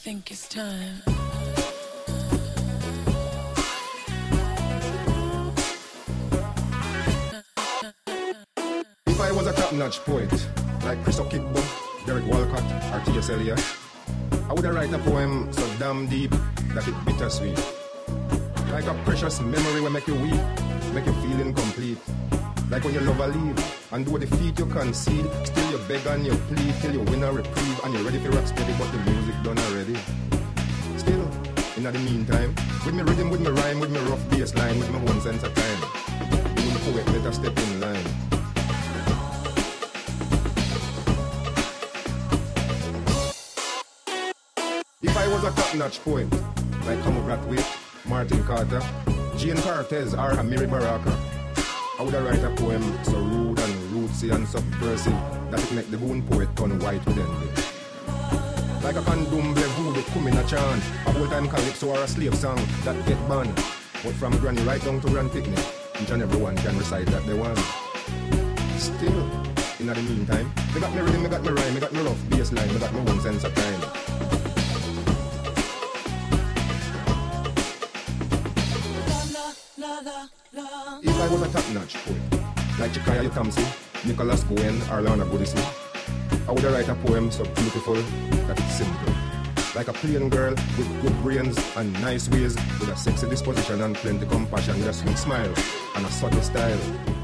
think it's time. If I was a top-notch poet, like Chris O'Kigbo, Derek Walcott, or T.S. Eliot, I would write a poem so damn deep that it bittersweet. Like a precious memory will make you weep, make you feel incomplete. Like when you love a leave, and do the feet you concede, still you beg and you plead till you win a reprieve, and you're ready for rock steady, but the music done already. Still, in the meantime, with me rhythm, with me rhyme, with me rough bass line, with my one sense of time, you the poet better step in line. If I was a top-notch poet, like Homo Brathwaite, Martin Carter, Jane Cortez, or Amiri Baraka, I would write a poem so rude and rootsy and subversive that it make the goon poet turn white with envy. Like a candomblé voodoo come in a chant, a old-time calypso or a slave song that get banned. But from granny right down to grand picnic, each and everyone can recite that they want. Still, in the meantime, me got me rhythm, me got me rhyme, me got me rough bass line, me got my own sense of time. If I was a top-notch poet, like Chikaya Utamsi, Nicholas Cohen, or Lorna Goodisman, I would write a poem so beautiful that it's simple. Like a plain girl with good brains and nice ways, with a sexy disposition and plenty compassion, with a sweet smile and a subtle style.